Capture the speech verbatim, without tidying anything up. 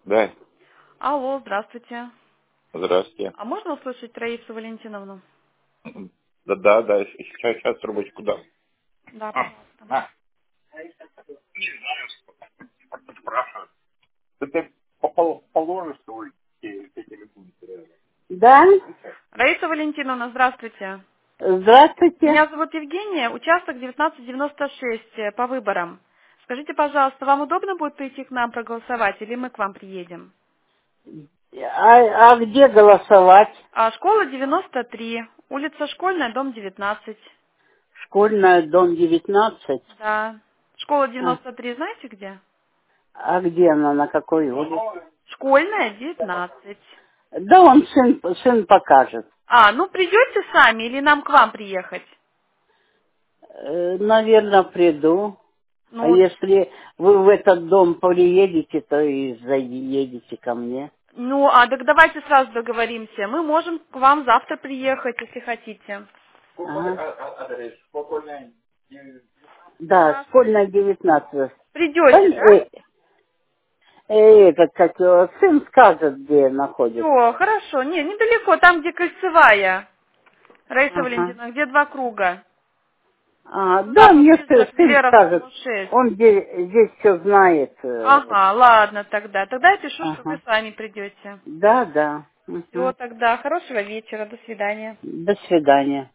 Да, Алло, здравствуйте. здравствуйте. А можно услышать Раису Валентиновну? Да, да, да, сейчас, сейчас трубочку дам. Да, А, пожалуйста. а, спрашивают. Да ты попол- положишь свой те- те телефон? Да, Раиса Валентиновна, здравствуйте. здравствуйте. Меня зовут Евгения, участок девятнадцать девяносто шесть э, по выборам. Скажите, пожалуйста, вам удобно будет прийти к нам проголосовать или мы к вам приедем? А, а где голосовать? А, школа девяносто три, улица Школьная, дом девятнадцать. Школьная, дом девятнадцать. Да. Школа А, девяносто три, знаете где? а где она, на какой улице? Школьная, девятнадцать. Да, он сын, сын покажет. А, ну придете сами или нам к вам приехать? Э, наверное, приду. А Ну, если вы в этот дом приедете, то и заедете ко мне. Ну, а так давайте сразу договоримся. Мы можем к вам завтра приехать, если хотите. Ага. Да, Хорошо. школьная девятнадцать. Придете, Пон- да? э, э, этот, как его, сын скажет, где находится. Все, хорошо. Не, недалеко, там, где кольцевая. Раиса Ага. Валентиновна, где два круга. А, Туда да, мне сын, подъезжать к сын скажет. Велеровскому шесть. Он здесь, здесь все знает. э, вот. Ага, ладно тогда. Тогда я пишу, что вы Ага. сами придете. Да, да. Все, Мгм. тогда. Хорошего вечера. До свидания. До свидания.